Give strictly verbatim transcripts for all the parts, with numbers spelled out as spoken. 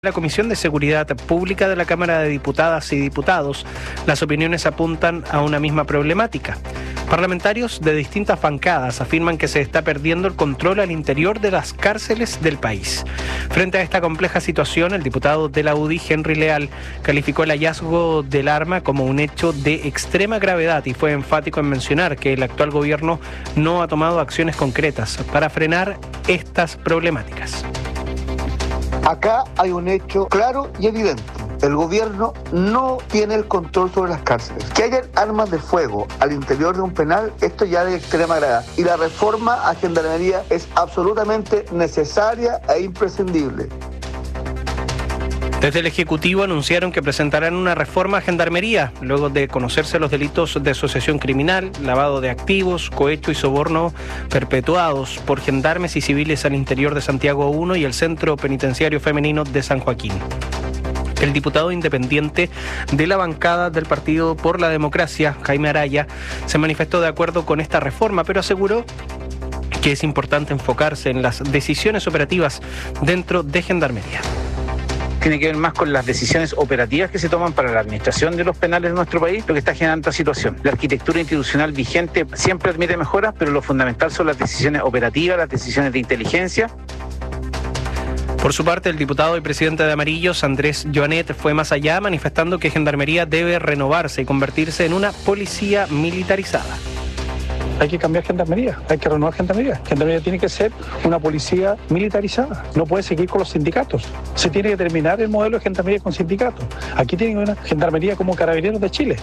La Comisión de Seguridad Pública de la Cámara de Diputadas y Diputados, las opiniones apuntan a una misma problemática. Parlamentarios de distintas bancadas afirman que se está perdiendo el control al interior de las cárceles del país. Frente a esta compleja situación, el diputado de la U D I, Henry Leal, calificó el hallazgo del arma como un hecho de extrema gravedad y fue enfático en mencionar que el actual gobierno no ha tomado acciones concretas para frenar estas problemáticas. Acá hay un hecho claro y evidente. El gobierno no tiene el control sobre las cárceles. Que hayan armas de fuego al interior de un penal, esto ya de extrema gravedad. Y la reforma a Gendarmería es absolutamente necesaria e imprescindible. Desde el Ejecutivo anunciaron que presentarán una reforma a Gendarmería, luego de conocerse los delitos de asociación criminal, lavado de activos, cohecho y soborno perpetuados por gendarmes y civiles al interior de Santiago uno y el Centro Penitenciario Femenino de San Joaquín. El diputado independiente de la bancada del Partido por la Democracia, Jaime Araya, se manifestó de acuerdo con esta reforma, pero aseguró que es importante enfocarse en las decisiones operativas dentro de Gendarmería. Tiene que ver más con las decisiones operativas que se toman para la administración de los penales de nuestro país, lo que está generando esta situación. La arquitectura institucional vigente siempre admite mejoras, pero lo fundamental son las decisiones operativas, las decisiones de inteligencia. Por su parte, el diputado y presidente de Amarillos, Andrés Joanet, fue más allá, manifestando que Gendarmería debe renovarse y convertirse en una policía militarizada. Hay que cambiar Gendarmería, hay que renovar Gendarmería. Gendarmería tiene que ser una policía militarizada, no puede seguir con los sindicatos. Se tiene que terminar el modelo de Gendarmería con sindicatos. Aquí tiene una Gendarmería como Carabineros de Chile.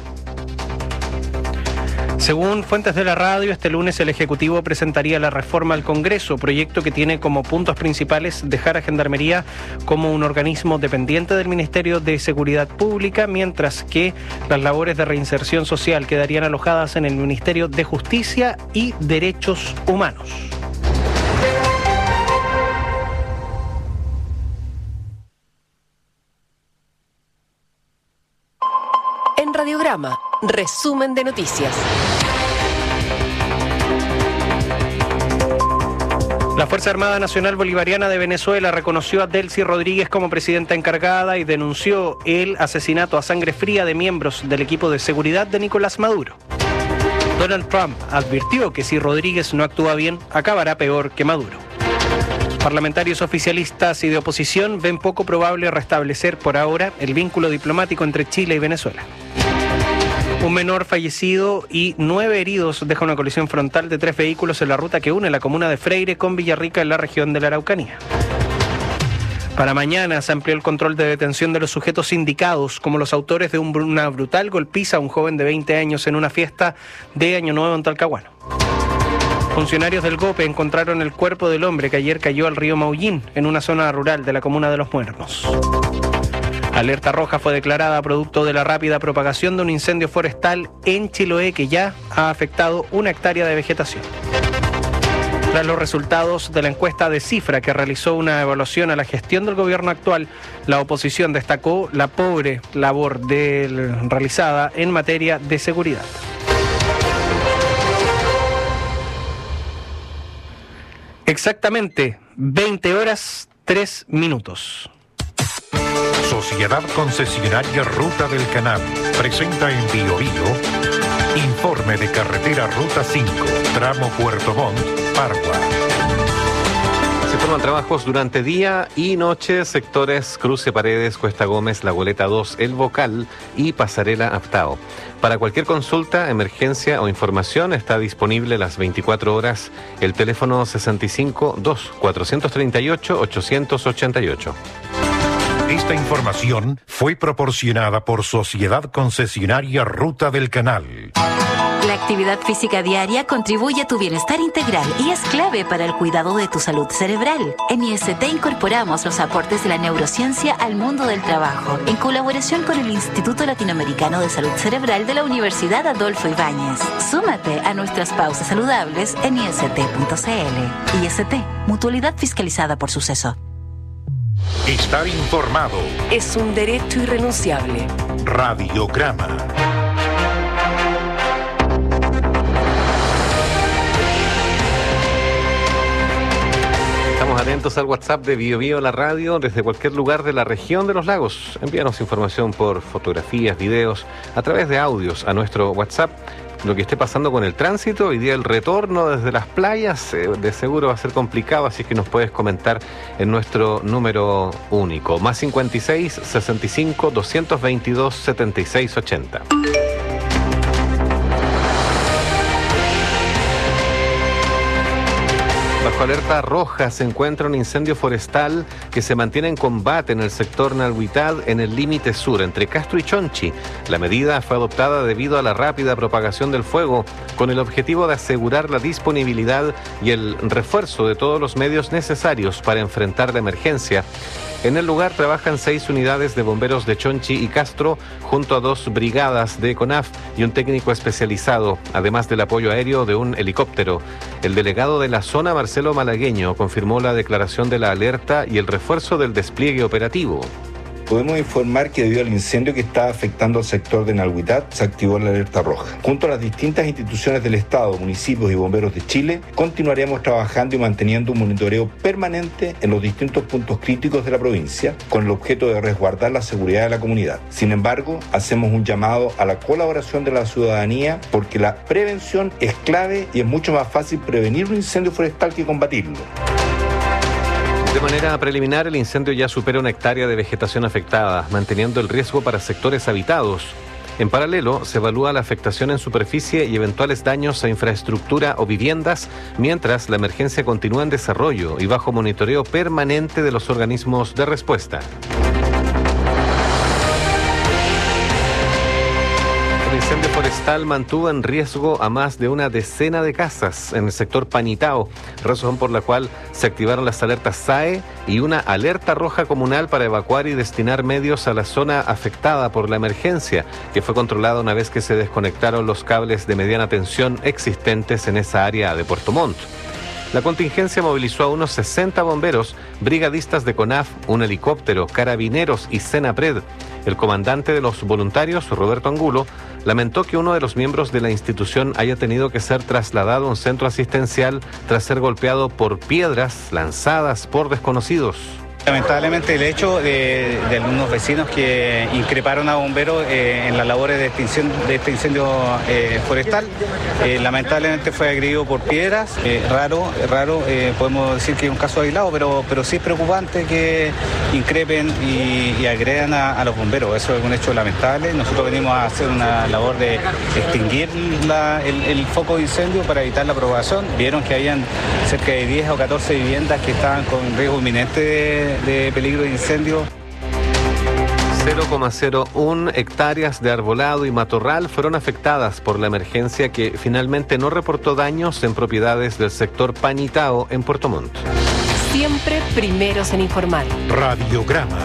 Según fuentes de la radio, este lunes el Ejecutivo presentaría la reforma al Congreso, proyecto que tiene como puntos principales dejar a Gendarmería como un organismo dependiente del Ministerio de Seguridad Pública, mientras que las labores de reinserción social quedarían alojadas en el Ministerio de Justicia y Derechos Humanos. En Radiograma, resumen de noticias. La Fuerza Armada Nacional Bolivariana de Venezuela reconoció a Delcy Rodríguez como presidenta encargada y denunció el asesinato a sangre fría de miembros del equipo de seguridad de Nicolás Maduro. Donald Trump advirtió que si Rodríguez no actúa bien, acabará peor que Maduro. Parlamentarios oficialistas y de oposición ven poco probable restablecer por ahora el vínculo diplomático entre Chile y Venezuela. Un menor fallecido y nueve heridos deja una colisión frontal de tres vehículos en la ruta que une la comuna de Freire con Villarrica en la región de la Araucanía. Para mañana se amplió el control de detención de los sujetos indicados como los autores de una brutal golpiza a un joven de veinte años en una fiesta de Año Nuevo en Talcahuano. Funcionarios del GOPE encontraron el cuerpo del hombre que ayer cayó al río Maullín en una zona rural de la comuna de Los Muertos. Alerta roja fue declarada producto de la rápida propagación de un incendio forestal en Chiloé que ya ha afectado una hectárea de vegetación. Tras los resultados de la encuesta de Cifra, que realizó una evaluación a la gestión del gobierno actual, la oposición destacó la pobre labor del, realizada en materia de seguridad. Exactamente veinte horas, tres minutos. Sociedad Concesionaria Ruta del Canal presenta en Bio Bio informe de carretera Ruta cinco, tramo Puerto Montt, Pargua. Se forman trabajos durante día y noche, sectores Cruce Paredes, Cuesta Gómez, La Goleta dos, El Bocal y Pasarela Aptao. Para cualquier consulta, emergencia o información está disponible las veinticuatro horas el teléfono sesenta y cinco, dos, cuatrocientos treinta y ocho, ochocientos ochenta y ocho. Esta información fue proporcionada por Sociedad Concesionaria Ruta del Canal. La actividad física diaria contribuye a tu bienestar integral y es clave para el cuidado de tu salud cerebral. En I S T incorporamos los aportes de la neurociencia al mundo del trabajo, en colaboración con el Instituto Latinoamericano de Salud Cerebral de la Universidad Adolfo Ibáñez. Súmate a nuestras pausas saludables en I S T punto C L. I S T, mutualidad fiscalizada por Suceso. Estar informado Es un derecho irrenunciable. Radiograma. Estamos Estamos atentos al WhatsApp de Bio Bio La Radio desde cualquier lugar de la región de los lagos. Envíanos información por fotografías, videos, a través de audios a nuestro WhatsApp. Lo que esté pasando con el tránsito, hoy día el retorno desde las playas, eh, de seguro va a ser complicado, así que nos puedes comentar en nuestro número único, más cincuenta y seis, sesenta y cinco, doscientos veintidós, setenta y seis ochenta. Bajo alerta roja se encuentra un incendio forestal que se mantiene en combate en el sector Nalhuitad, en el límite sur, entre Castro y Chonchi. La medida fue adoptada debido a la rápida propagación del fuego, con el objetivo de asegurar la disponibilidad y el refuerzo de todos los medios necesarios para enfrentar la emergencia. En el lugar trabajan seis unidades de bomberos de Chonchi y Castro, junto a dos brigadas de CONAF y un técnico especializado, además del apoyo aéreo de un helicóptero. El delegado de la zona, Marcelo Malagueño, confirmó la declaración de la alerta y el refuerzo del despliegue operativo. Podemos informar que debido al incendio que está afectando al sector de Nalhuitad, se activó la alerta roja. Junto a las distintas instituciones del Estado, municipios y bomberos de Chile, continuaremos trabajando y manteniendo un monitoreo permanente en los distintos puntos críticos de la provincia, con el objeto de resguardar la seguridad de la comunidad. Sin embargo, hacemos un llamado a la colaboración de la ciudadanía, porque la prevención es clave y es mucho más fácil prevenir un incendio forestal que combatirlo. De manera preliminar, el incendio ya supera una hectárea de vegetación afectada, manteniendo el riesgo para sectores habitados. En paralelo, se evalúa la afectación en superficie y eventuales daños a infraestructura o viviendas, mientras la emergencia continúa en desarrollo y bajo monitoreo permanente de los organismos de respuesta. El incendio forestal mantuvo en riesgo a más de una decena de casas en el sector Panitao, razón por la cual se activaron las alertas S A E y una alerta roja comunal para evacuar y destinar medios a la zona afectada por la emergencia, que fue controlada una vez que se desconectaron los cables de mediana tensión existentes en esa área de Puerto Montt. La contingencia movilizó a unos sesenta bomberos, brigadistas de CONAF, un helicóptero, carabineros y Senapred. El comandante de los voluntarios, Roberto Angulo, lamentó que uno de los miembros de la institución haya tenido que ser trasladado a un centro asistencial tras ser golpeado por piedras lanzadas por desconocidos. Lamentablemente el hecho de, de algunos vecinos que increparon a bomberos eh, en las labores de extinción de este incendio eh, forestal, eh, lamentablemente fue agredido por piedras. Eh, raro, raro, eh, podemos decir que es un caso aislado, pero, pero sí es preocupante que increpen y, y agredan a, a los bomberos. Eso es un hecho lamentable. Nosotros venimos a hacer una labor de extinguir la, el, el foco de incendio para evitar la propagación. Vieron que habían cerca de diez o catorce viviendas que estaban con riesgo inminente de de peligro de incendio. cero coma cero uno hectáreas de arbolado y matorral fueron afectadas por la emergencia, que finalmente no reportó daños en propiedades del sector Panitao en Puerto Montt. Siempre primeros en informar. Radiograma.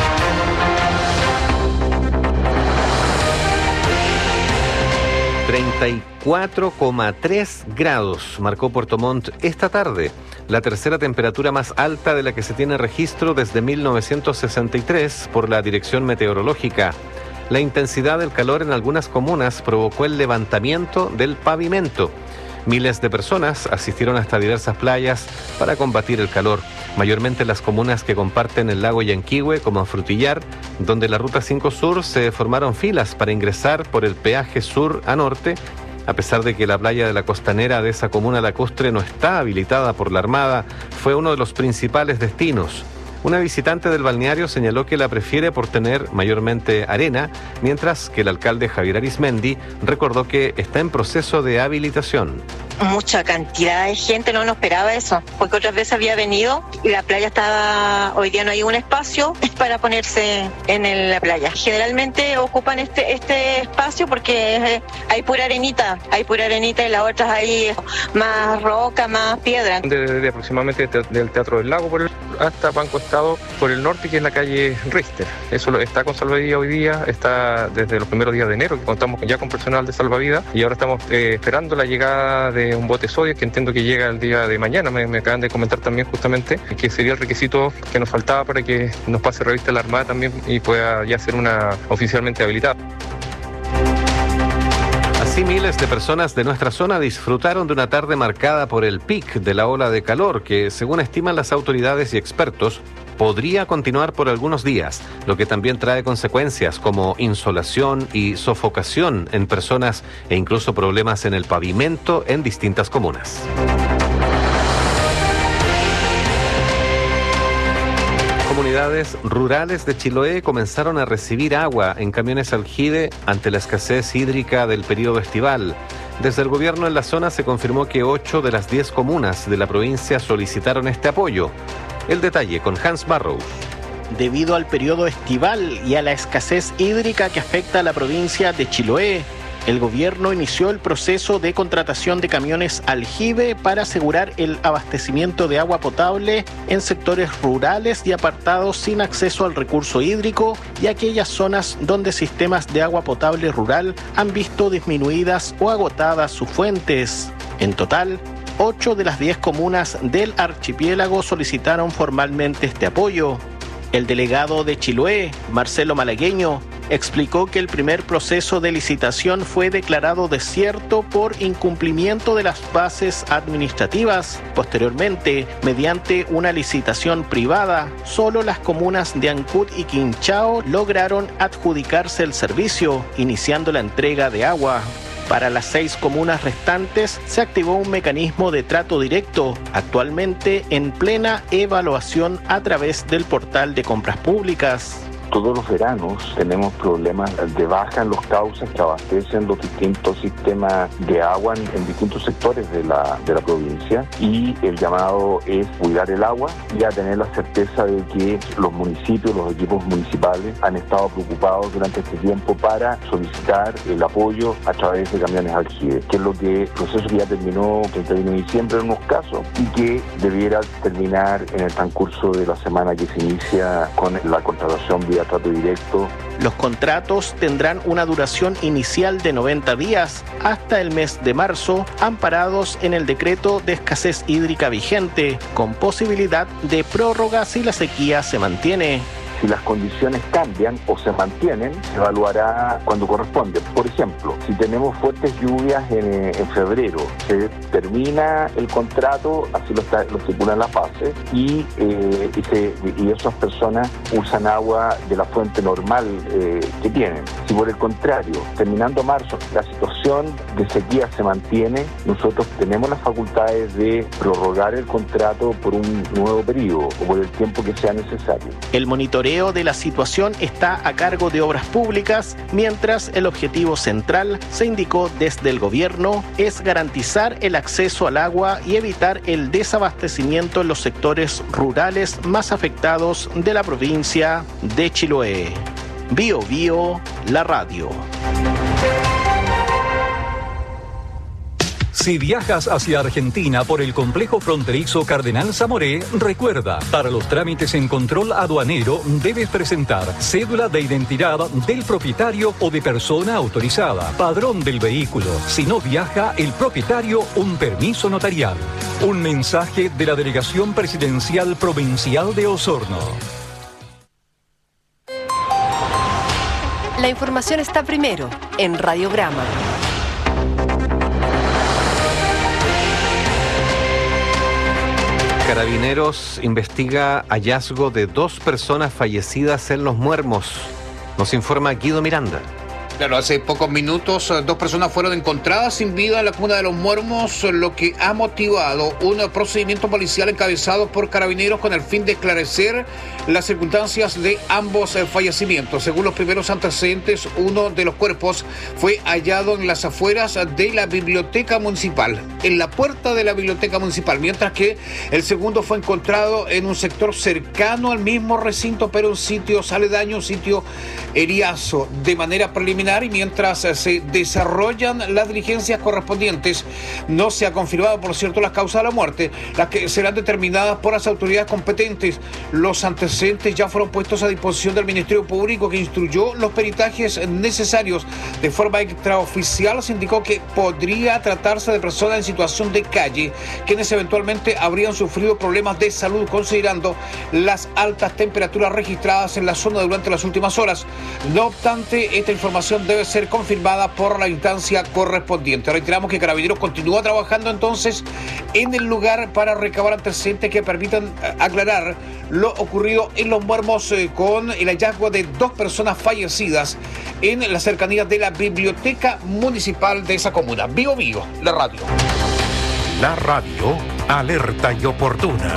treinta y cuatro coma tres grados marcó Puerto Montt esta tarde, la tercera temperatura más alta de la que se tiene registro desde mil novecientos sesenta y tres por la Dirección Meteorológica. La intensidad del calor en algunas comunas provocó el levantamiento del pavimento. Miles de personas asistieron hasta diversas playas para combatir el calor, mayormente en las comunas que comparten el lago Yanquihue, como Frutillar, donde la Ruta cinco Sur se formaron filas para ingresar por el peaje sur a norte, a pesar de que la playa de la costanera de esa comuna lacustre no está habilitada por la Armada. Fue uno de los principales destinos. Una visitante del balneario señaló que la prefiere por tener mayormente arena, mientras que el alcalde Javier Arismendi recordó que está en proceso de habilitación. Mucha cantidad de gente, no nos esperaba eso, porque otras veces había venido y la playa estaba, hoy día no hay un espacio para ponerse en el, la playa. Generalmente ocupan este este espacio porque hay pura arenita, hay pura arenita y las otras hay más roca, más piedra. Desde aproximadamente del Teatro del Lago por el, hasta Banco Estado por el norte, que es la calle Richter. Eso está con salvavidas hoy día, está desde los primeros días de enero, que contamos ya con personal de salvavidas, y ahora estamos eh, esperando la llegada de un bote sodio que entiendo que llega el día de mañana. Me, me acaban de comentar también justamente que sería el requisito que nos faltaba para que nos pase revista la Armada también y pueda ya ser una oficialmente habilitada. Así, miles de personas de nuestra zona disfrutaron de una tarde marcada por el pic de la ola de calor que, según estiman las autoridades y expertos, podría continuar por algunos días, lo que también trae consecuencias como insolación y sofocación en personas e incluso problemas en el pavimento en distintas comunas. Comunidades rurales de Chiloé comenzaron a recibir agua en camiones aljibe ante la escasez hídrica del periodo estival. Desde el gobierno en la zona se confirmó que ocho de las diez comunas de la provincia solicitaron este apoyo. El detalle con Hans Barrows. Debido al periodo estival y a la escasez hídrica que afecta a la provincia de Chiloé, el gobierno inició el proceso de contratación de camiones aljibe para asegurar el abastecimiento de agua potable en sectores rurales y apartados sin acceso al recurso hídrico y aquellas zonas donde sistemas de agua potable rural han visto disminuidas o agotadas sus fuentes. En total, ocho de las diez comunas del archipiélago solicitaron formalmente este apoyo. El delegado de Chiloé, Marcelo Malagueño, explicó que el primer proceso de licitación fue declarado desierto por incumplimiento de las bases administrativas. Posteriormente, mediante una licitación privada, solo las comunas de Ancud y Quinchao lograron adjudicarse el servicio, iniciando la entrega de agua. Para las seis comunas restantes se activó un mecanismo de trato directo, actualmente en plena evaluación a través del portal de compras públicas. Todos los veranos tenemos problemas de baja en los cauces que abastecen los distintos sistemas de agua en, en distintos sectores de la, de la provincia, y el llamado es cuidar el agua y a tener la certeza de que los municipios, los equipos municipales han estado preocupados durante este tiempo para solicitar el apoyo a través de camiones aljibe, que es lo que el proceso que ya terminó, que terminó en diciembre en unos casos y que debiera terminar en el transcurso de la semana que se inicia con la contratación vía trato directo. Los contratos tendrán una duración inicial de noventa días hasta el mes de marzo, amparados en el decreto de escasez hídrica vigente, con posibilidad de prórroga si la sequía se mantiene. Si las condiciones cambian o se mantienen, se evaluará cuando corresponde. Por ejemplo, si tenemos fuertes lluvias en, en febrero, se termina el contrato, así lo, está, lo estipula en la fase, y, eh, y, se, y esas personas usan agua de la fuente normal eh, que tienen. Si por el contrario, terminando marzo, la situación de sequía se mantiene, nosotros tenemos las facultades de prorrogar el contrato por un nuevo periodo o por el tiempo que sea necesario. El monitoreo de la situación está a cargo de Obras Públicas, mientras el objetivo central, se indicó desde el gobierno, es garantizar el acceso al agua y evitar el desabastecimiento en los sectores rurales más afectados de la provincia de Chiloé. Bio Bio, la radio. Si viajas hacia Argentina por el complejo fronterizo Cardenal Zamoré, recuerda, para los trámites en control aduanero debes presentar cédula de identidad del propietario o de persona autorizada, padrón del vehículo. Si no viaja el propietario, un permiso notarial. Un mensaje de la Delegación Presidencial Provincial de Osorno. La información está primero en Radiograma. Carabineros investiga hallazgo de dos personas fallecidas en Los Muermos. Nos informa Guido Miranda. Claro, hace pocos minutos dos personas fueron encontradas sin vida en la comuna de Los Muermos, lo que ha motivado un procedimiento policial encabezado por Carabineros con el fin de esclarecer las circunstancias de ambos fallecimientos. Según los primeros antecedentes, uno de los cuerpos fue hallado en las afueras de la biblioteca municipal, en la puerta de la biblioteca municipal, mientras que el segundo fue encontrado en un sector cercano al mismo recinto, pero un sitio aledaño, un sitio eriazo. De manera preliminar, y mientras se desarrollan las diligencias correspondientes, no se ha confirmado, por cierto, las causas de la muerte, las que serán determinadas por las autoridades competentes. Los antecedentes ya fueron puestos a disposición del Ministerio Público, que instruyó los peritajes necesarios. De forma extraoficial se indicó que podría tratarse de personas en situación de calle, quienes eventualmente habrían sufrido problemas de salud, considerando las altas temperaturas registradas en la zona durante las últimas horas. No obstante, esta información información debe ser confirmada por la instancia correspondiente. Reiteramos que Carabineros continúa trabajando entonces en el lugar para recabar antecedentes que permitan aclarar lo ocurrido en Los Muermos eh, con el hallazgo de dos personas fallecidas en las cercanías de la biblioteca municipal de esa comuna. Bio Bio, la radio. La radio alerta y oportuna.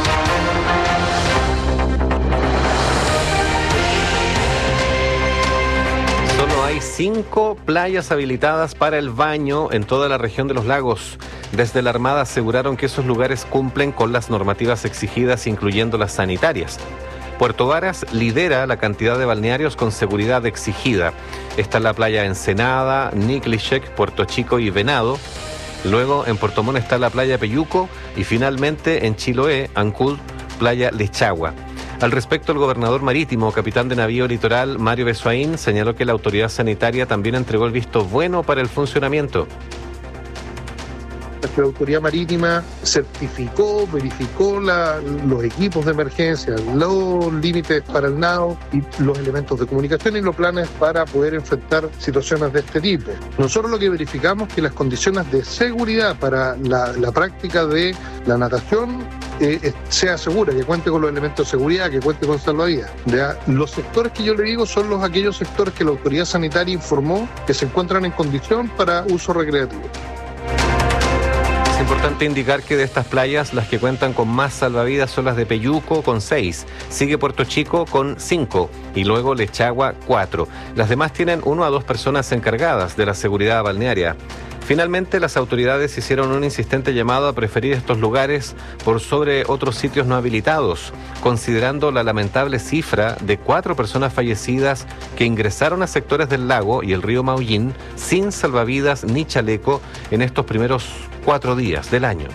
Solo hay cinco playas habilitadas para el baño en toda la región de los lagos. Desde la Armada aseguraron que esos lugares cumplen con las normativas exigidas, incluyendo las sanitarias. Puerto Varas lidera la cantidad de balnearios con seguridad exigida. Está la playa Ensenada, Niklishek, Puerto Chico y Venado. Luego en Puerto Montt está la playa Peyuco y finalmente en Chiloé, Ancud, playa Lechagua. Al respecto, el gobernador marítimo, capitán de navío litoral, Mario Besoaín, señaló que la autoridad sanitaria también entregó el visto bueno para el funcionamiento. La autoridad marítima certificó, verificó la, los equipos de emergencia, los límites para el nado y los elementos de comunicación y los planes para poder enfrentar situaciones de este tipo. Nosotros lo que verificamos es que las condiciones de seguridad para la, la práctica de la natación eh, sea segura, que cuente con los elementos de seguridad, que cuente con salvavidas. ¿Ya? Los sectores que yo le digo son los aquellos sectores que la autoridad sanitaria informó que se encuentran en condición para uso recreativo. Es importante indicar que de estas playas, las que cuentan con más salvavidas son las de Peyuco con seis, sigue Puerto Chico con cinco y luego Lechagua cuatro. Las demás tienen uno a dos personas encargadas de la seguridad balnearia. Finalmente, las autoridades hicieron un insistente llamado a preferir estos lugares por sobre otros sitios no habilitados, considerando la lamentable cifra de cuatro personas fallecidas que ingresaron a sectores del lago y el río Maullín sin salvavidas ni chaleco en estos primeros cuatro días del año.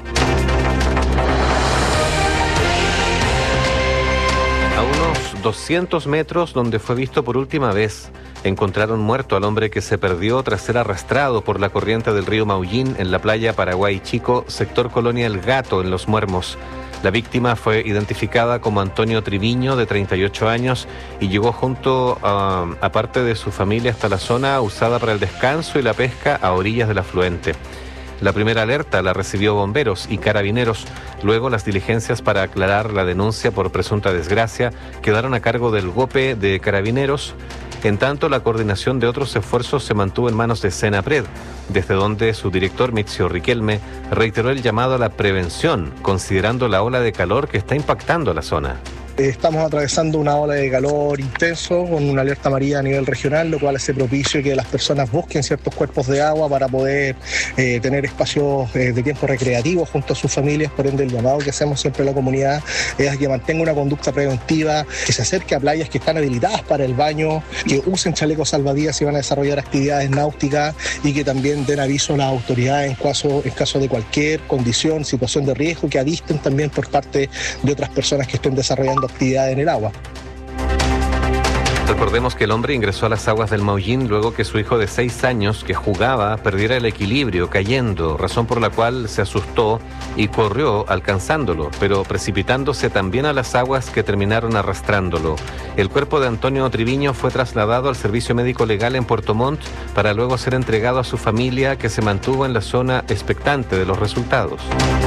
A unos doscientos metros donde fue visto por última vez, encontraron muerto al hombre que se perdió tras ser arrastrado por la corriente del río Maullín en la playa Paraguay Chico, sector Colonia El Gato, en Los Muermos. La víctima fue identificada como Antonio Triviño, de treinta y ocho años, y llegó junto a, a parte de su familia hasta la zona usada para el descanso y la pesca a orillas del afluente. La primera alerta la recibió bomberos y carabineros. Luego las diligencias para aclarar la denuncia por presunta desgracia quedaron a cargo del GOPE de Carabineros. En tanto, la coordinación de otros esfuerzos se mantuvo en manos de Senapred, desde donde su director Mixio Riquelme reiteró el llamado a la prevención, considerando la ola de calor que está impactando a la zona. Estamos atravesando una ola de calor intenso con una alerta amarilla a nivel regional, lo cual hace propicio que las personas busquen ciertos cuerpos de agua para poder eh, tener espacios eh, de tiempo recreativo junto a sus familias. Por ende, el llamado que hacemos siempre a la comunidad es a que mantenga una conducta preventiva, que se acerque a playas que están habilitadas para el baño, que usen chalecos salvavidas si van a desarrollar actividades náuticas y que también den aviso a las autoridades en caso, en caso de cualquier condición, situación de riesgo, que avisten también por parte de otras personas que estén desarrollando actividad en el agua. Recordemos que el hombre ingresó a las aguas del Maullín luego que su hijo de seis años que jugaba perdiera el equilibrio cayendo, razón por la cual se asustó y corrió alcanzándolo, pero precipitándose también a las aguas que terminaron arrastrándolo. El cuerpo de Antonio Triviño fue trasladado al servicio médico legal en Puerto Montt para luego ser entregado a su familia, que se mantuvo en la zona expectante de los resultados.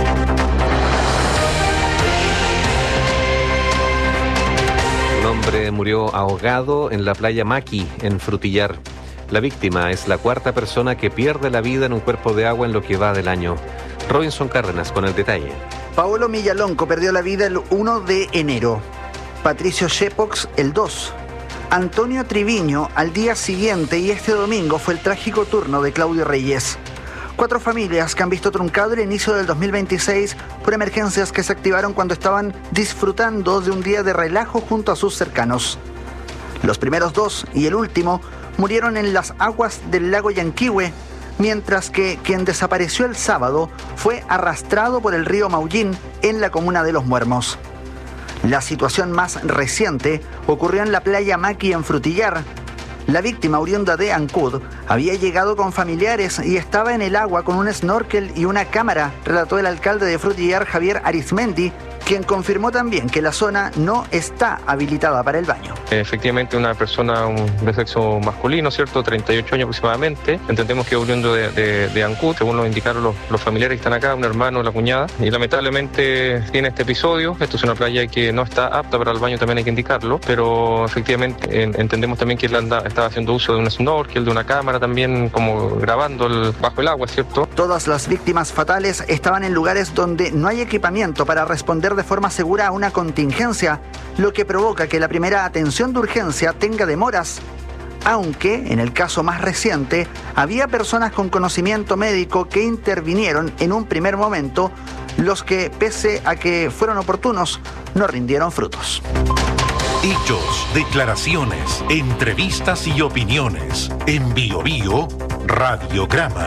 Un hombre murió ahogado en la playa Maqui, en Frutillar. La víctima es la cuarta persona que pierde la vida en un cuerpo de agua en lo que va del año. Robinson Cárdenas con el detalle. Paolo Millalonco perdió la vida el uno de enero. Patricio Shepox el dos. Antonio Triviño al día siguiente, y este domingo fue el trágico turno de Claudio Reyes. Cuatro familias que han visto truncado el inicio del dos mil veintiséis por emergencias que se activaron cuando estaban disfrutando de un día de relajo junto a sus cercanos. Los primeros dos y el último murieron en las aguas del lago Yanquihue, mientras que quien desapareció el sábado fue arrastrado por el río Maullín en la comuna de Los Muermos. La situación más reciente ocurrió en la playa Maqui en Frutillar. La víctima, oriunda de Ancud, había llegado con familiares y estaba en el agua con un snorkel y una cámara, relató el alcalde de Frutillar, Javier Arizmendi, quien confirmó también que la zona no está habilitada para el baño. Efectivamente, una persona un, de sexo masculino, ¿cierto? treinta y ocho años aproximadamente. Entendemos que es oriundo de, de, de Ancud, según nos indicaron los, los familiares que están acá, un hermano, la cuñada, y lamentablemente tiene este episodio. Esto es una playa que no está apta para el baño, también hay que indicarlo, pero efectivamente en, entendemos también que él anda, estaba haciendo uso de un snorkel, de una cámara también, como grabando el, bajo el agua, ¿cierto? Todas las víctimas fatales estaban en lugares donde no hay equipamiento para responder de forma segura a una contingencia, lo que provoca que la primera atención de urgencia tenga demoras, aunque en el caso más reciente había personas con conocimiento médico que intervinieron en un primer momento, los que, pese a que fueron oportunos, no rindieron frutos. Hechos, declaraciones, entrevistas y opiniones. En Bio Bio, Radiograma.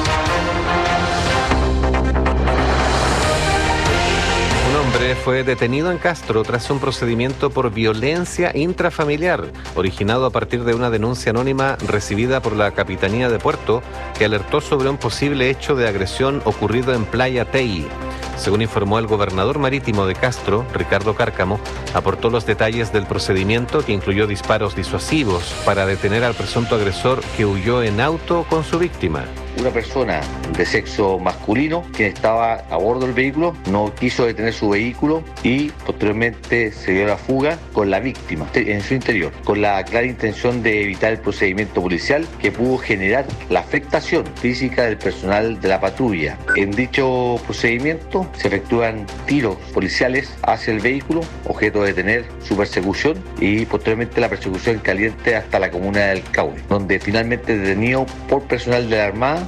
Un hombre fue detenido en Castro tras un procedimiento por violencia intrafamiliar, originado a partir de una denuncia anónima recibida por la Capitanía de Puerto, que alertó sobre un posible hecho de agresión ocurrido en Playa Tei. Según informó el gobernador marítimo de Castro, Ricardo Cárcamo, aportó los detalles del procedimiento, que incluyó disparos disuasivos para detener al presunto agresor, que huyó en auto con su víctima. Una persona de sexo masculino quien estaba a bordo del vehículo no quiso detener su vehículo y posteriormente se dio la fuga con la víctima en su interior, con la clara intención de evitar el procedimiento policial que pudo generar la afectación física del personal de la patrulla. En dicho procedimiento se efectúan tiros policiales hacia el vehículo, objeto de detener su persecución, y posteriormente la persecución caliente hasta la comuna del Caure, donde finalmente detenido por personal de la Armada.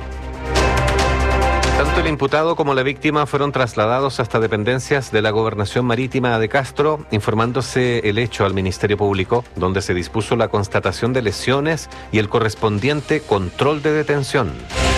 Tanto el imputado como la víctima fueron trasladados hasta dependencias de la Gobernación Marítima de Castro, informándose el hecho al Ministerio Público, donde se dispuso la constatación de lesiones y el correspondiente control de detención.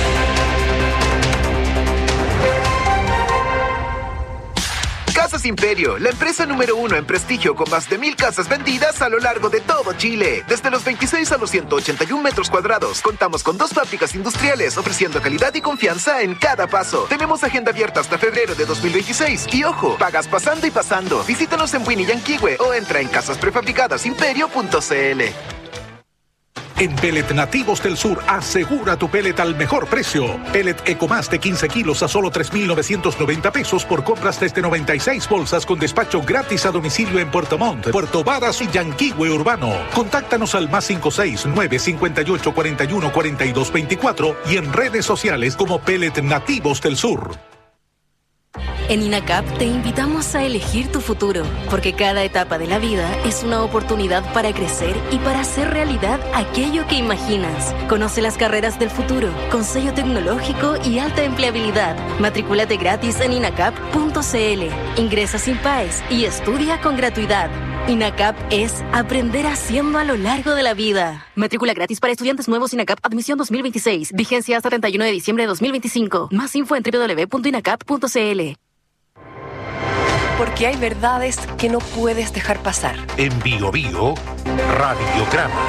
Casas Imperio, la empresa número uno en prestigio con más de mil casas vendidas a lo largo de todo Chile. Desde los veintiséis a los ciento ochenta y un metros cuadrados, contamos con dos fábricas industriales ofreciendo calidad y confianza en cada paso. Tenemos agenda abierta hasta febrero de dos mil veintiséis. Y ojo, pagas pasando y pasando. Visítanos en Winnie Yanquihue o entra en casas prefabricadas imperio punto c l. En Pellet Nativos del Sur, asegura tu pellet al mejor precio. Pellet Ecomás de quince kilos a solo tres mil novecientos noventa pesos por compras desde noventa y seis bolsas, con despacho gratis a domicilio en Puerto Montt, Puerto Varas y Yanquihue Urbano. Contáctanos al más cinco seis nueve cinco ocho cuatro uno cuatro dos dos cuatro y en redes sociales como Pellet Nativos del Sur. En INACAP te invitamos a elegir tu futuro, porque cada etapa de la vida es una oportunidad para crecer y para hacer realidad aquello que imaginas. Conoce las carreras del futuro, con sello tecnológico y alta empleabilidad. Matricúlate gratis en inacap punto c l. Ingresa sin paes y estudia con gratuidad. INACAP es aprender haciendo a lo largo de la vida. Matrícula gratis para estudiantes nuevos INACAP Admisión dos mil veintiséis. Vigencia hasta treinta y uno de diciembre de dos mil veinticinco. Más info en doble u doble u doble u punto inacap punto c l. Porque hay verdades que no puedes dejar pasar. En Bio Bio, Radiograma.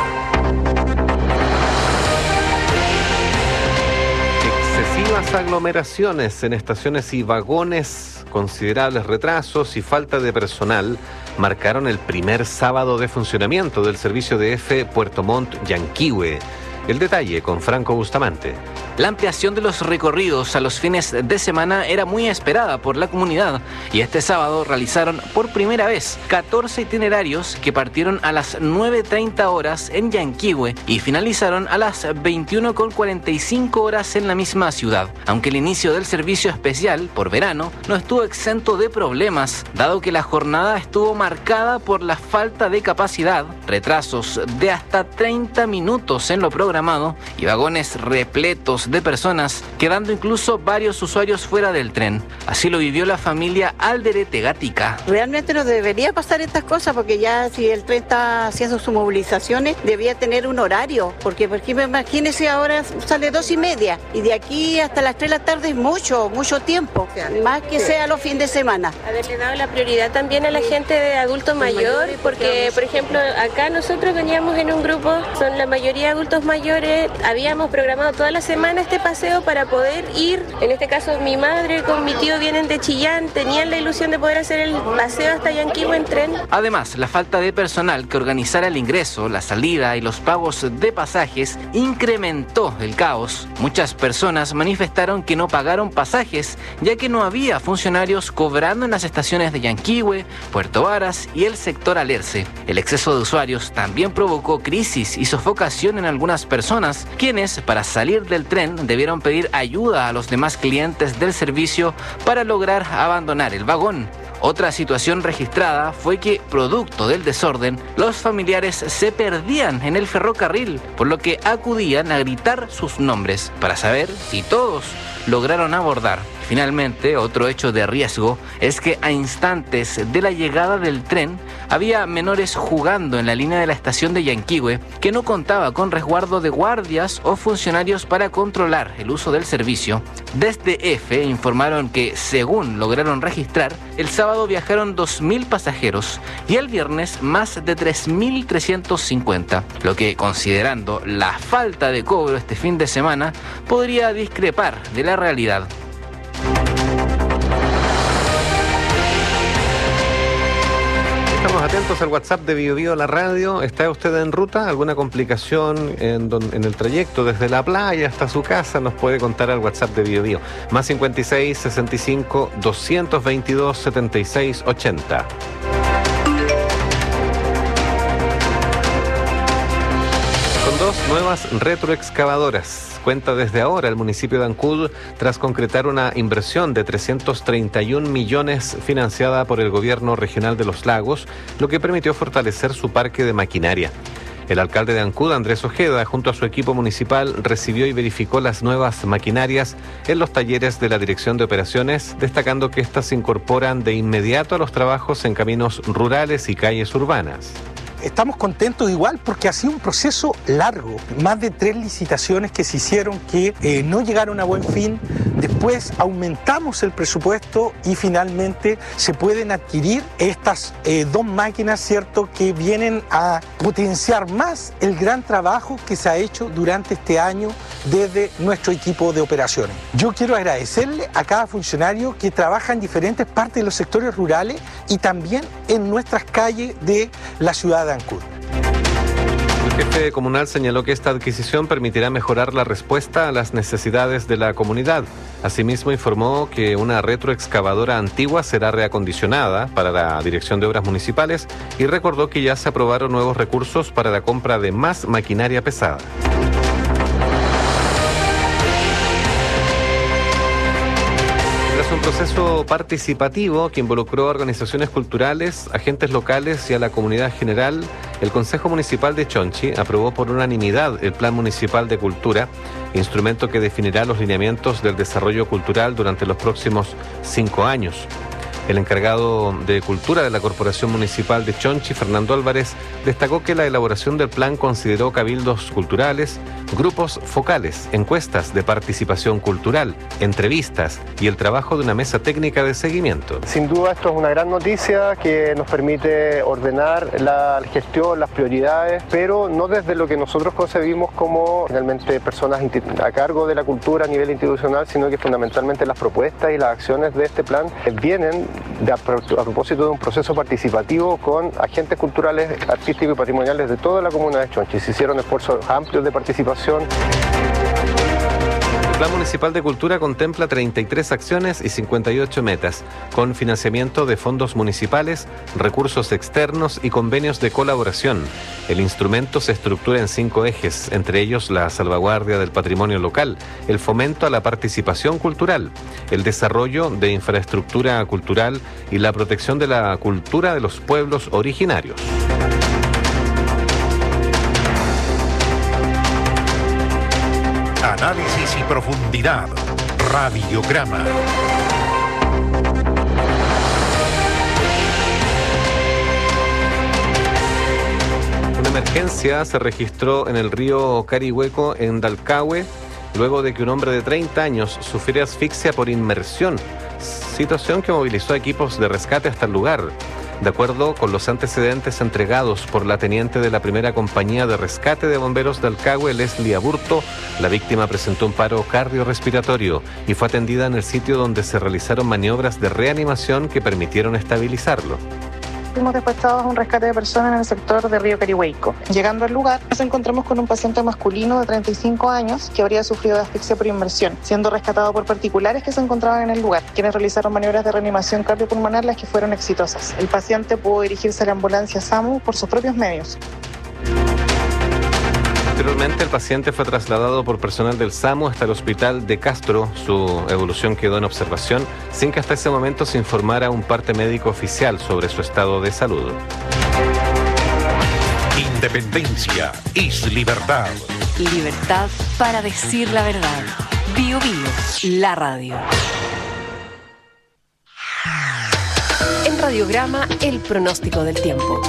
Excesivas aglomeraciones en estaciones y vagones, considerables retrasos y falta de personal marcaron el primer sábado de funcionamiento del servicio de F Puerto Montt Yanquihue. El detalle con Franco Bustamante. La ampliación de los recorridos a los fines de semana era muy esperada por la comunidad, y este sábado realizaron por primera vez catorce itinerarios que partieron a las nueve treinta horas en Yanquihue y finalizaron a las veintiuno cuarenta y cinco horas en la misma ciudad. Aunque el inicio del servicio especial por verano no estuvo exento de problemas, dado que la jornada estuvo marcada por la falta de capacidad, retrasos de hasta treinta minutos en lo programado y vagones repletos de personas, quedando incluso varios usuarios fuera del tren. Así lo vivió la familia Alderete Gatica. Realmente no debería pasar estas cosas, porque ya si el tren está haciendo sus movilizaciones, debía tener un horario, porque por ejemplo, imagínese, ahora sale dos y media y de aquí hasta las tres de la tarde es mucho, mucho tiempo, más que sea los fines de semana. Haberle dado la prioridad también a la gente de adulto mayor, porque por ejemplo acá nosotros veníamos en un grupo, son la mayoría adultos mayores, mayores habíamos programado toda la semana este paseo para poder ir. En este caso mi madre con mi tío vienen de Chillán, tenían la ilusión de poder hacer el paseo hasta Yanquihue en tren. Además, la falta de personal que organizara el ingreso, la salida y los pagos de pasajes incrementó el caos. Muchas personas manifestaron que no pagaron pasajes, ya que no había funcionarios cobrando en las estaciones de Yanquihue, Puerto Varas y el sector Alerce. El exceso de usuarios también provocó crisis y sofocación en algunas personas, quienes, para salir del tren, debieron pedir ayuda a los demás clientes del servicio para lograr abandonar el vagón. Otra situación registrada fue que, producto del desorden, los familiares se perdían en el ferrocarril, por lo que acudían a gritar sus nombres para saber si todos lograron abordar. Finalmente, otro hecho de riesgo es que a instantes de la llegada del tren había menores jugando en la línea de la estación de Yanquihue que no contaba con resguardo de guardias o funcionarios para controlar el uso del servicio. Desde EFE informaron que, según lograron registrar, el sábado viajaron dos mil pasajeros y el viernes más de tres mil trescientos cincuenta, lo que, considerando la falta de cobro este fin de semana, podría discrepar de la realidad. Estamos atentos al WhatsApp de Bio Bio La Radio. ¿Está usted en ruta? ¿Alguna complicación en, don, en el trayecto desde la playa hasta su casa? Nos puede contar al WhatsApp de Bio Bio. Más cincuenta y seis, sesenta y cinco, doscientos veintidós, setenta y seis, ochenta. Con dos nuevas retroexcavadoras. Cuenta desde ahora el municipio de Ancud tras concretar una inversión de trescientos treinta y un millones financiada por el gobierno regional de Los Lagos, lo que permitió fortalecer su parque de maquinaria. El alcalde de Ancud, Andrés Ojeda, junto a su equipo municipal, recibió y verificó las nuevas maquinarias en los talleres de la Dirección de Operaciones, destacando que estas se incorporan de inmediato a los trabajos en caminos rurales y calles urbanas. Estamos contentos igual porque ha sido un proceso largo, más de tres licitaciones que se hicieron que eh, no llegaron a buen fin. Después aumentamos el presupuesto y finalmente se pueden adquirir estas eh, dos máquinas, ¿cierto?, que vienen a potenciar más el gran trabajo que se ha hecho durante este año desde nuestro equipo de operaciones. Yo quiero agradecerle a cada funcionario que trabaja en diferentes partes de los sectores rurales y también en nuestras calles de la ciudad de Ancud. El jefe comunal señaló que esta adquisición permitirá mejorar la respuesta a las necesidades de la comunidad. Asimismo, informó que una retroexcavadora antigua será reacondicionada para la Dirección de Obras Municipales y recordó que ya se aprobaron nuevos recursos para la compra de más maquinaria pesada. Tras un proceso participativo que involucró a organizaciones culturales, agentes locales y a la comunidad general, el Consejo Municipal de Chonchi aprobó por unanimidad el Plan Municipal de Cultura, instrumento que definirá los lineamientos del desarrollo cultural durante los próximos cinco años. El encargado de Cultura de la Corporación Municipal de Chonchi, Fernando Álvarez, destacó que la elaboración del plan consideró cabildos culturales, grupos focales, encuestas de participación cultural, entrevistas y el trabajo de una mesa técnica de seguimiento. Sin duda esto es una gran noticia que nos permite ordenar la gestión, las prioridades, pero no desde lo que nosotros concebimos como finalmente personas a cargo de la cultura a nivel institucional, sino que fundamentalmente las propuestas y las acciones de este plan vienen de a, a propósito de un proceso participativo con agentes culturales, artísticos y patrimoniales de toda la comuna de Chonchi. Se hicieron esfuerzos amplios de participación. El Plan Municipal de Cultura contempla treinta y tres acciones y cincuenta y ocho metas, con financiamiento de fondos municipales, recursos externos y convenios de colaboración. El instrumento se estructura en cinco ejes, entre ellos la salvaguardia del patrimonio local, el fomento a la participación cultural, el desarrollo de infraestructura cultural y la protección de la cultura de los pueblos originarios. Análisis y profundidad. Radiograma. Una emergencia se registró en el río Carihueco, en Dalcahue, luego de que un hombre de treinta años sufriera asfixia por inmersión, situación que movilizó a equipos de rescate hasta el lugar. De acuerdo con los antecedentes entregados por la teniente de la primera compañía de rescate de bomberos de Alcagüe, Leslie Aburto, la víctima presentó un paro cardiorrespiratorio y fue atendida en el sitio donde se realizaron maniobras de reanimación que permitieron estabilizarlo. Fuimos despachados a un rescate de personas en el sector de Río Carihueico. Llegando al lugar, nos encontramos con un paciente masculino de treinta y cinco años que habría sufrido de asfixia por inmersión, siendo rescatado por particulares que se encontraban en el lugar, quienes realizaron maniobras de reanimación cardiopulmonar, las que fueron exitosas. El paciente pudo dirigirse a la ambulancia SAMU por sus propios medios. Posteriormente, el paciente fue trasladado por personal del SAMU hasta el hospital de Castro. Su evolución quedó en observación sin que hasta ese momento se informara un parte médico oficial sobre su estado de salud. Independencia es libertad. Libertad para decir la verdad. Bio Bio, la radio. En Radiograma, el pronóstico del tiempo.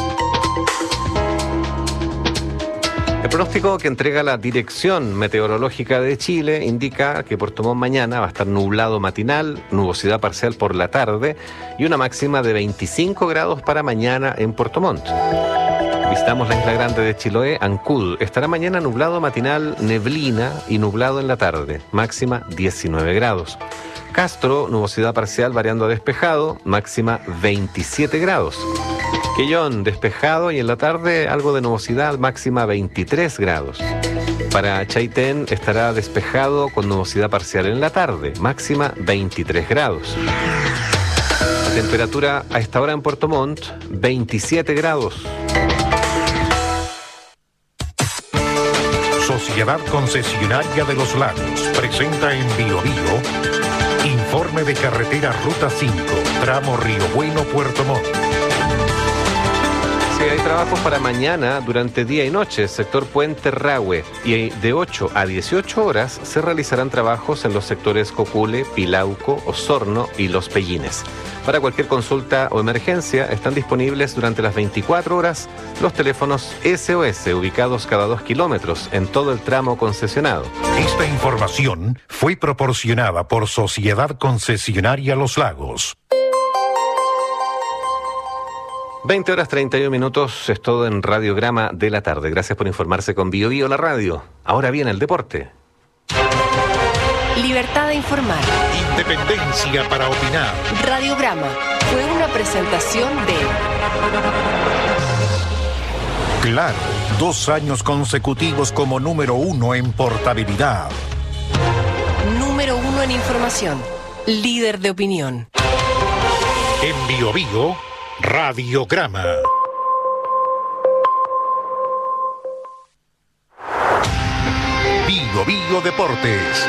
El pronóstico que entrega la Dirección Meteorológica de Chile indica que Puerto Montt mañana va a estar nublado matinal, nubosidad parcial por la tarde y una máxima de veinticinco grados para mañana en Puerto Montt. Visitamos la isla grande de Chiloé, Ancud. Estará mañana nublado matinal, neblina y nublado en la tarde, máxima diecinueve grados. Castro, nubosidad parcial variando a despejado, máxima veintisiete grados. Quellón, despejado y en la tarde algo de nubosidad, máxima veintitrés grados. Para Chaitén estará despejado con nubosidad parcial en la tarde, máxima veintitrés grados. La temperatura a esta hora en Puerto Montt, veintisiete grados. Sociedad Concesionaria de los Lagos presenta en Bio Bio informe de carretera Ruta cinco, tramo Río Bueno, Puerto Montt. Sí, hay trabajos para mañana durante día y noche, sector Puente Rahue, y de ocho a dieciocho horas se realizarán trabajos en los sectores Cocule, Pilauco, Osorno y Los Pellines. Para cualquier consulta o emergencia están disponibles durante las veinticuatro horas los teléfonos S O S ubicados cada dos kilómetros en todo el tramo concesionado. Esta información fue proporcionada por Sociedad Concesionaria Los Lagos. veinte horas treinta y uno minutos, es todo en Radiograma de la tarde. Gracias por informarse con Bio Bio, la radio. Ahora viene el deporte. Libertad de informar. Independencia para opinar. Radiograma fue una presentación de Claro, dos años consecutivos como número uno en portabilidad. Número uno en información. Líder de opinión. En Bio Bio, Radiograma. Bio Bio Deportes.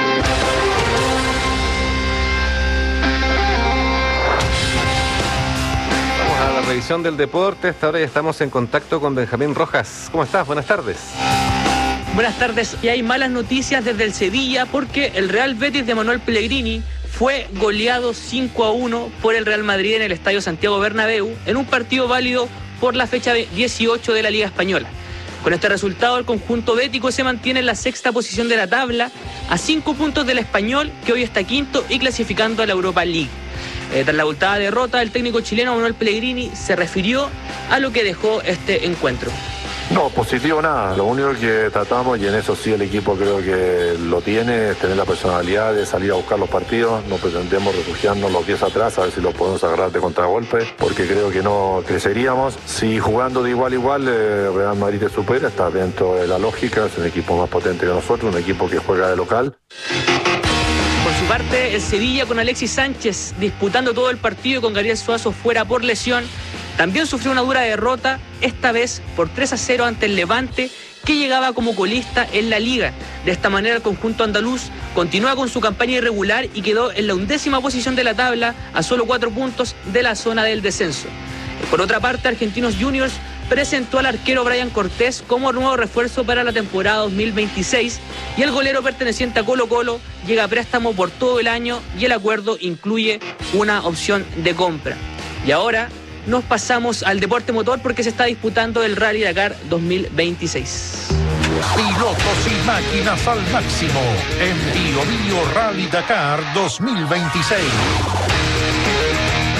Vamos a la revisión del deporte. Hasta ahora ya estamos en contacto con Benjamín Rojas. ¿Cómo estás? Buenas tardes. Buenas tardes. Y hay malas noticias desde el Sevilla porque el Real Betis de Manuel Pellegrini fue goleado cinco a uno por el Real Madrid en el Estadio Santiago Bernabéu en un partido válido por la fecha dieciocho de la Liga Española. Con este resultado, el conjunto bético se mantiene en la sexta posición de la tabla, a cinco puntos del Español, que hoy está quinto y clasificando a la Europa League. Eh, tras la abultada derrota, el técnico chileno Manuel Pellegrini se refirió a lo que dejó este encuentro. No, positivo nada. Lo único que tratamos, y en eso sí el equipo creo que lo tiene, es tener la personalidad de salir a buscar los partidos. No pretendemos refugiarnos los pies atrás, a ver si los podemos agarrar de contragolpe, porque creo que no creceríamos. Si jugando de igual a igual, eh, Real Madrid te supera, está dentro de la lógica, es un equipo más potente que nosotros, un equipo que juega de local. Por su parte, el Sevilla con Alexis Sánchez disputando todo el partido y con Gabriel Suazo fuera por lesión, también sufrió una dura derrota, esta vez por tres a cero ante el Levante, que llegaba como colista en la Liga. De esta manera, el conjunto andaluz continúa con su campaña irregular y quedó en la undécima posición de la tabla, a solo cuatro puntos de la zona del descenso. Por otra parte, Argentinos Juniors presentó al arquero Brian Cortés como nuevo refuerzo para la temporada dos mil veintiséis y el golero perteneciente a Colo Colo llega a préstamo por todo el año y el acuerdo incluye una opción de compra. Y ahora nos pasamos al deporte motor porque se está disputando el Rally Dakar dos mil veintiséis. Pilotos y máquinas al máximo en Bio Bio Rally Dakar dos mil veintiséis.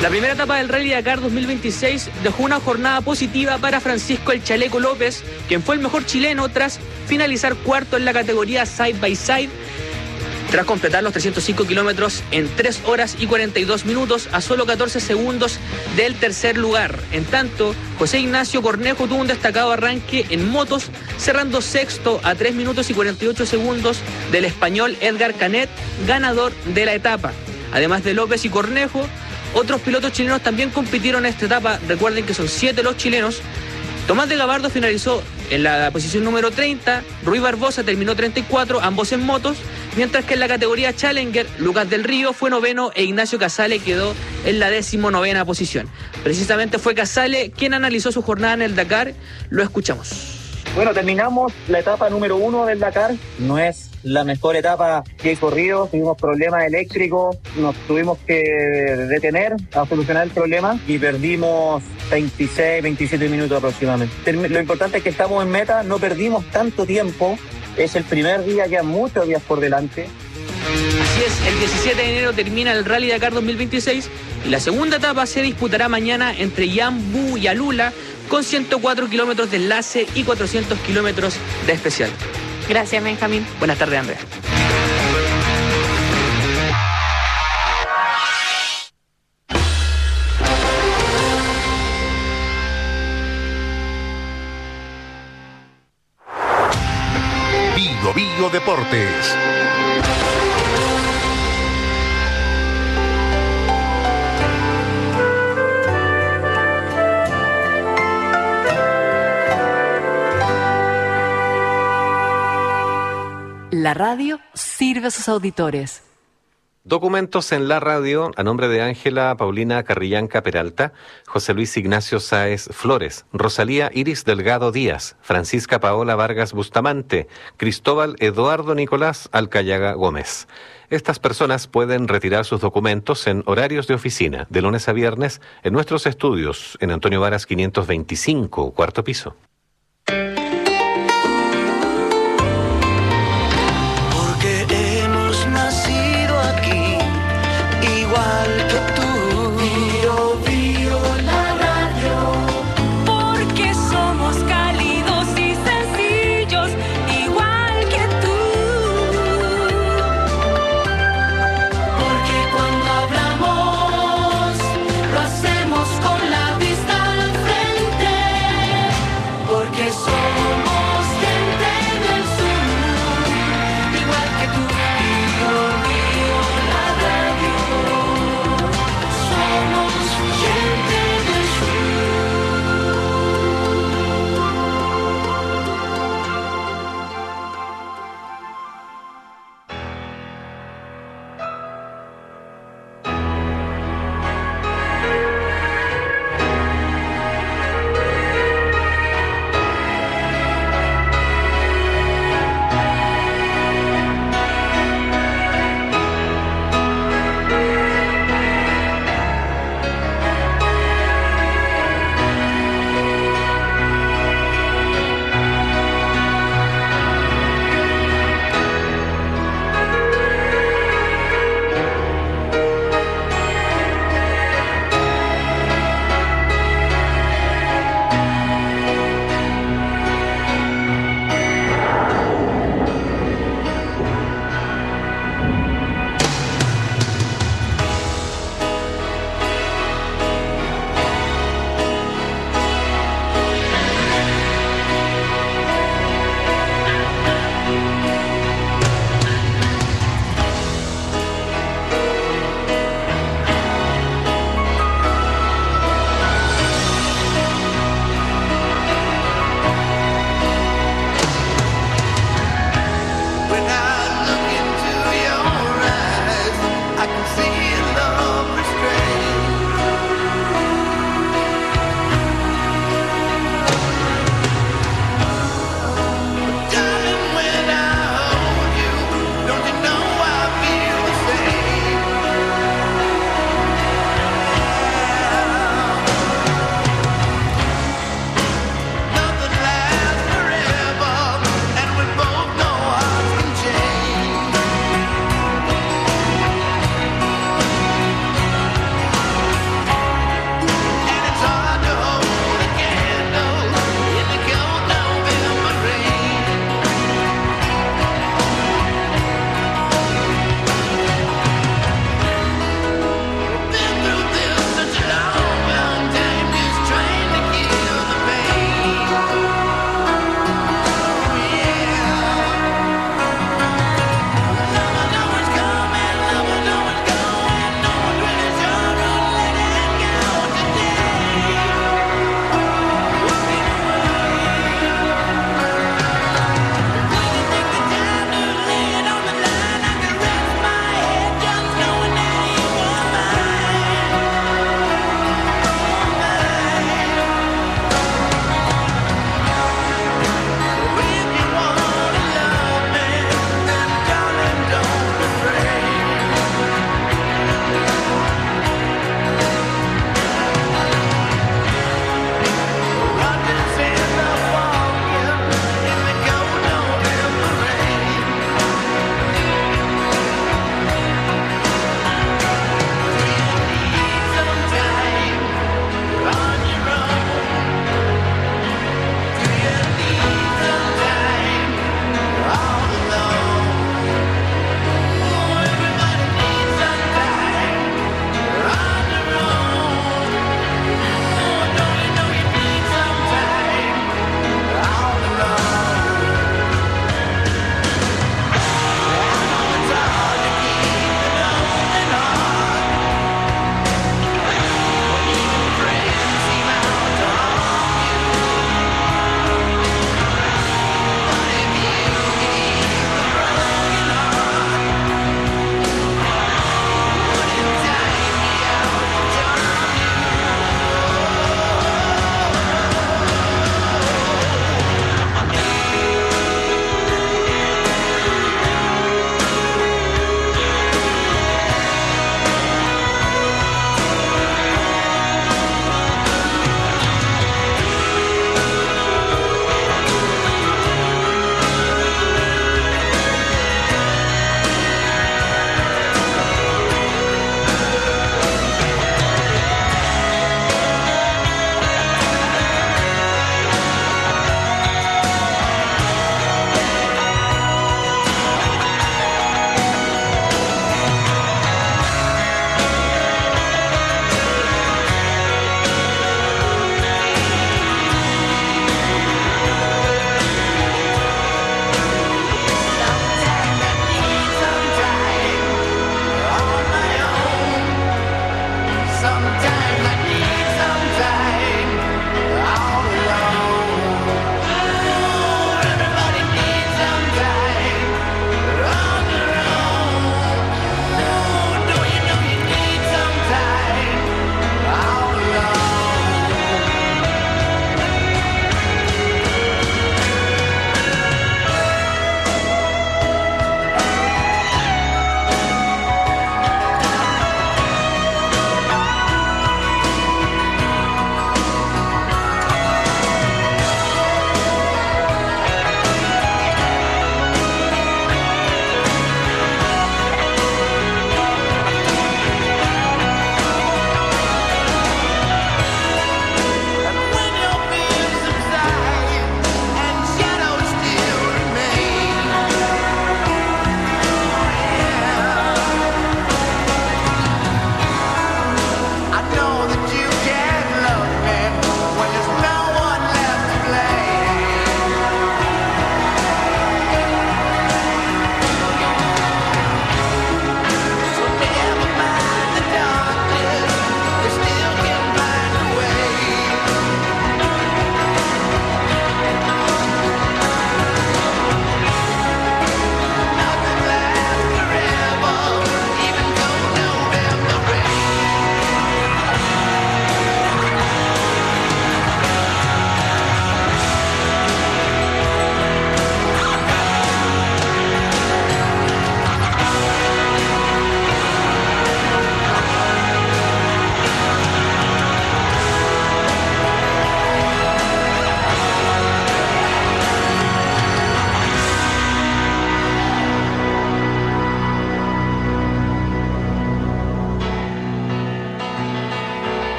La primera etapa del Rally Dakar dos mil veintiséis dejó una jornada positiva para Francisco El Chaleco López, quien fue el mejor chileno tras finalizar cuarto en la categoría Side by Side, tras completar los trescientos cinco kilómetros en tres horas y cuarenta y dos minutos a solo catorce segundos del tercer lugar. En tanto, José Ignacio Cornejo tuvo un destacado arranque en motos, cerrando sexto a tres minutos y cuarenta y ocho segundos del español Edgar Canet, ganador de la etapa. Además de López y Cornejo, otros pilotos chilenos también compitieron en esta etapa. Recuerden que son siete los chilenos. Tomás de Gabardo finalizó en la posición número treinta, Rui Barbosa terminó treinta y cuatro, ambos en motos, mientras que en la categoría Challenger, Lucas del Río fue noveno e Ignacio Casale quedó en la decimonovena posición. Precisamente fue Casale quien analizó su jornada en el Dakar. Lo escuchamos. Bueno, terminamos la etapa número uno del Dakar. No es la mejor etapa que he corrido. Tuvimos problemas eléctricos, nos tuvimos que detener a solucionar el problema y perdimos veintiséis, veintisiete minutos aproximadamente. Lo importante es que estamos en meta, no perdimos tanto tiempo. Es el primer día, ya muchos días por delante. Así es, el diecisiete de enero termina el Rally Dakar dos mil veintiséis y la segunda etapa se disputará mañana entre Yambu y Alula, con ciento cuatro kilómetros de enlace y cuatrocientos kilómetros de especial. Gracias, Benjamín. Buenas tardes, Andrea. Bio Bio Deportes. La radio sirve a sus auditores. Documentos en la radio a nombre de Ángela Paulina Carrillanca Peralta, José Luis Ignacio Sáez Flores, Rosalía Iris Delgado Díaz, Francisca Paola Vargas Bustamante, Cristóbal Eduardo Nicolás Alcayaga Gómez. Estas personas pueden retirar sus documentos en horarios de oficina, de lunes a viernes, en nuestros estudios, en Antonio Varas quinientos veinticinco, cuarto piso. Igual que tú, Bio Bio la radio, porque somos cálidos y sencillos, igual que tú, porque cuando hablamos lo hacemos con la vista al frente,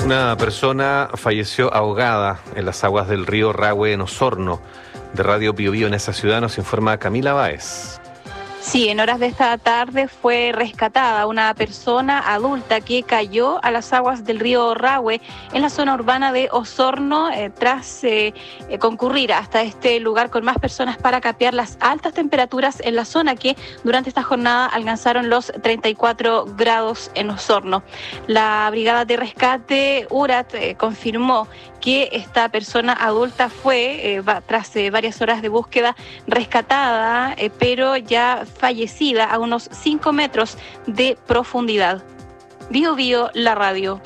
Una persona falleció ahogada en las aguas del río Rahue en Osorno. De Radio Bio Bio en esa ciudad nos informa Camila Báez. Sí, en horas de esta tarde fue rescatada una persona adulta que cayó a las aguas del río Rahue en la zona urbana de Osorno eh, tras eh, eh, concurrir hasta este lugar con más personas para capear las altas temperaturas en la zona que durante esta jornada alcanzaron los treinta y cuatro grados en Osorno. La brigada de rescate U R A T eh, confirmó que esta persona adulta fue, eh, va, tras eh, varias horas de búsqueda, rescatada, eh, pero ya fallecida a unos cinco metros de profundidad. Bio Bio, la radio.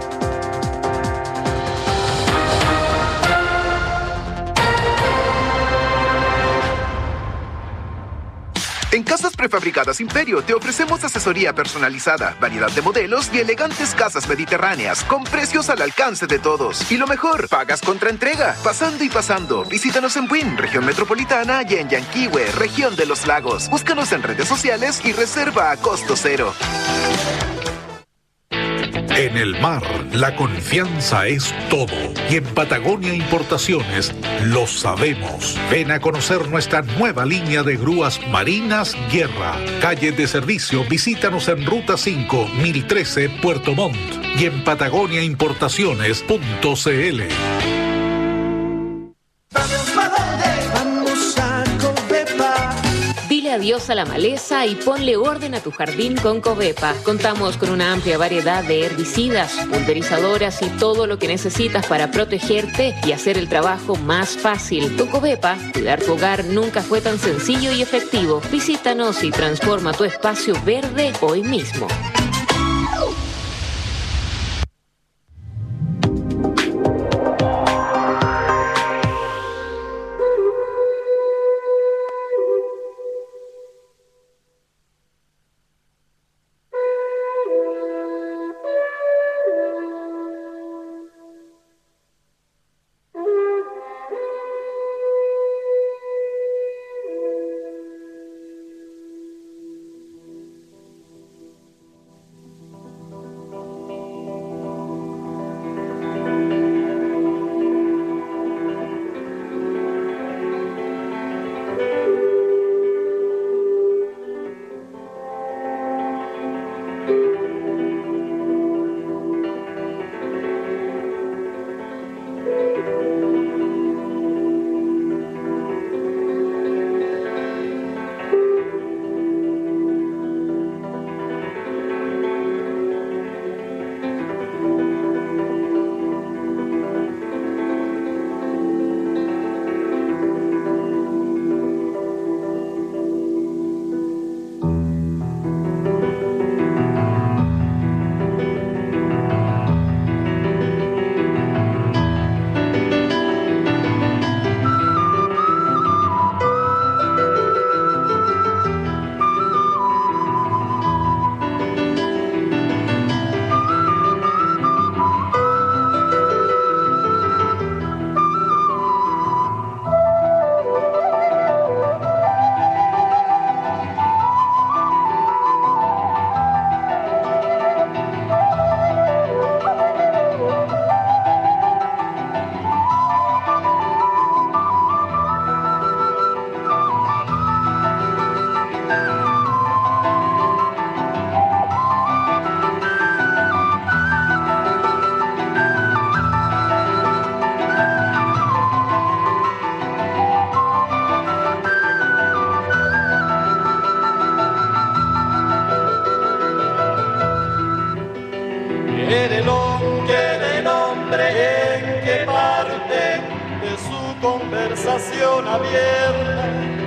En Casas Prefabricadas Imperio te ofrecemos asesoría personalizada, variedad de modelos y elegantes casas mediterráneas con precios al alcance de todos. Y lo mejor, pagas contra entrega. Pasando y pasando. Visítanos en Buin, región metropolitana, y en Yanquihue, región de los lagos. Búscanos en redes sociales y reserva a costo cero. En el mar, la confianza es todo. Y en Patagonia Importaciones lo sabemos. Ven a conocer nuestra nueva línea de grúas Marinas Guerra. Calle de servicio, visítanos en Ruta cinco, mil trece, Puerto Montt. Y en patagonia importaciones punto c l. Dile adiós a la maleza y ponle orden a tu jardín con Covepa. Contamos con una amplia variedad de herbicidas, pulverizadoras y todo lo que necesitas para protegerte y hacer el trabajo más fácil. Con Covepa, cuidar tu hogar nunca fue tan sencillo y efectivo. Visítanos y transforma tu espacio verde hoy mismo. Conversación abierta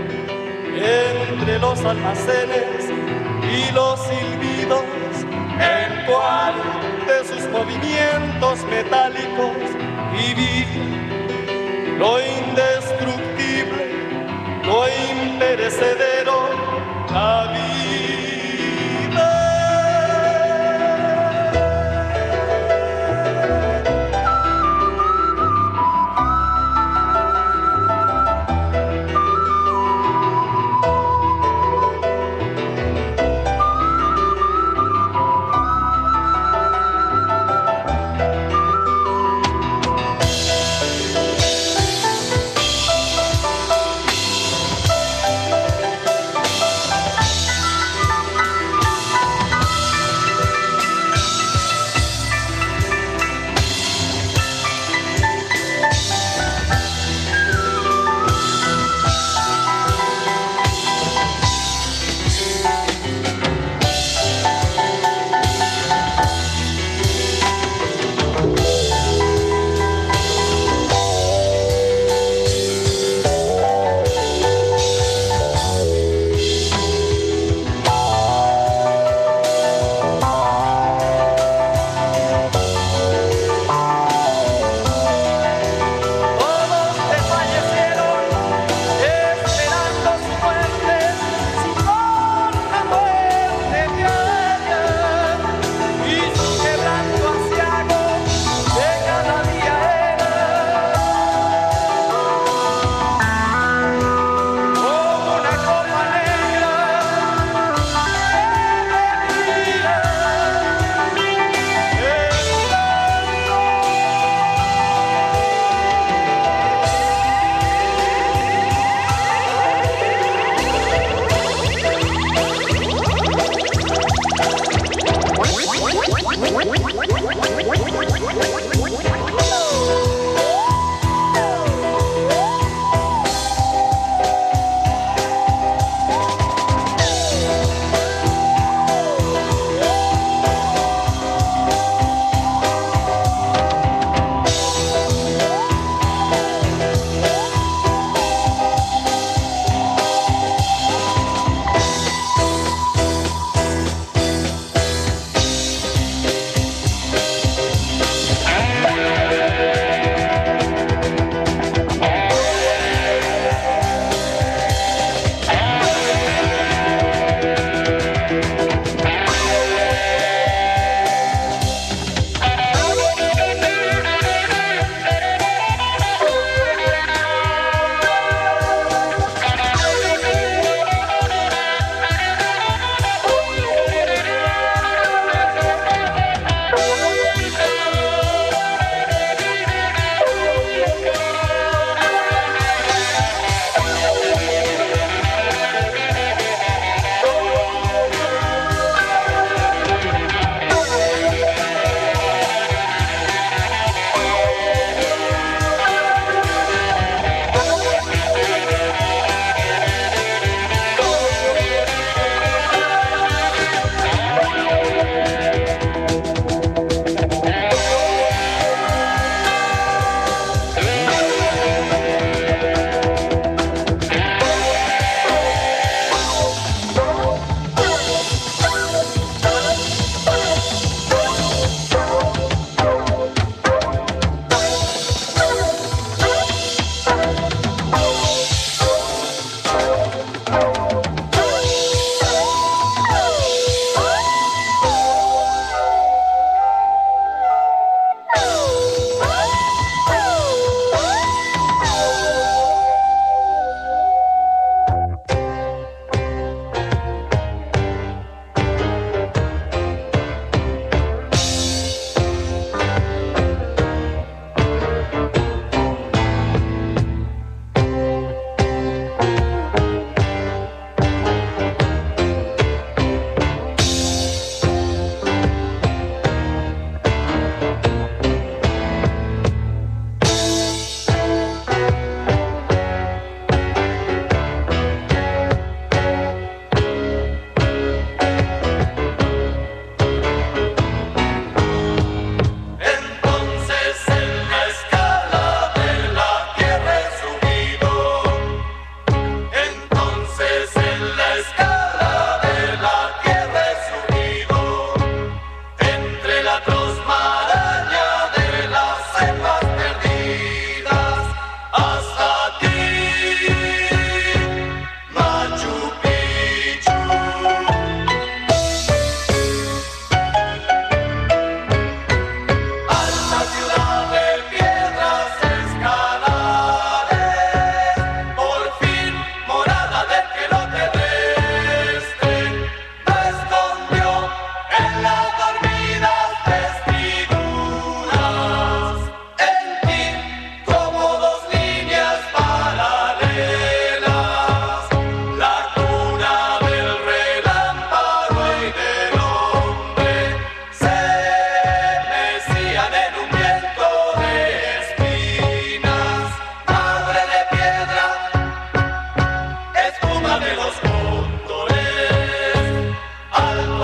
entre los almacenes y los silbidos, en cual de sus movimientos metálicos vivir lo indestructible, lo imperecedero, la vida.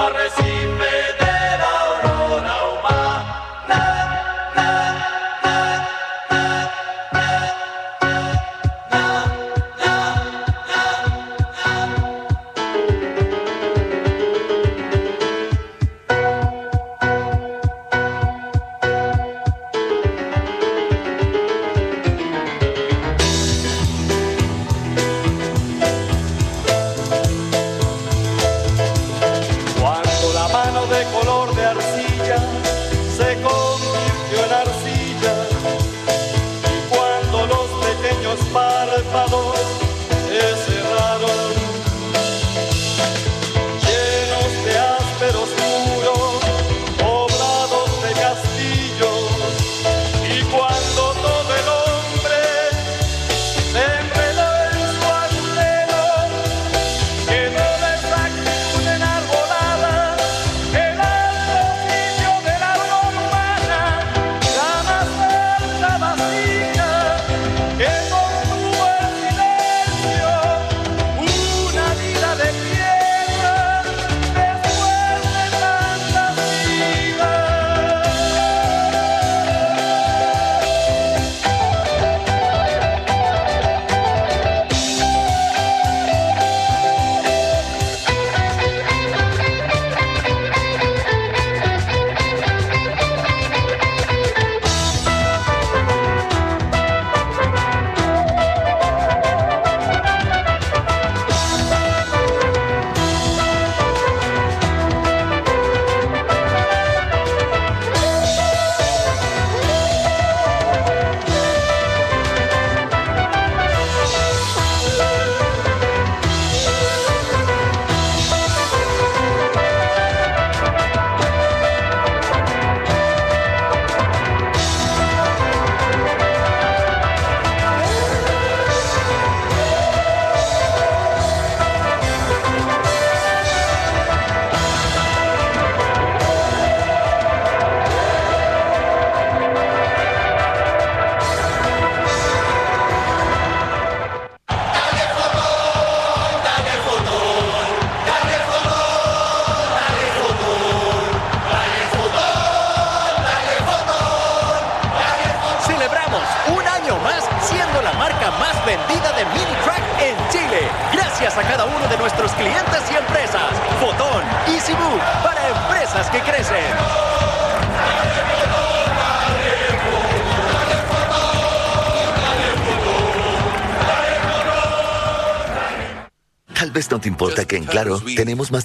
arrecife de la aurora humana. Cuando la mano de color de arcilla se convirtió en arcilla y cuando los pequeños párpados se cerraron, llenos de ásperos muros, poblados de castillos, y cuando todo el hombre se enredó en su azulero, quedó de exactitud enarbolada el alto sitio de la bromana, la más alta vasija que contuvo el silencio, una vida de piedra después de tantas vidas. Celebramos un año más siendo la marca más vendida de mini track en Chile. Gracias a cada uno de nuestros clientes y empresas. Fotón, EasyBook, para empresas que crecen. Tal vez no te importa que en Claro tenemos más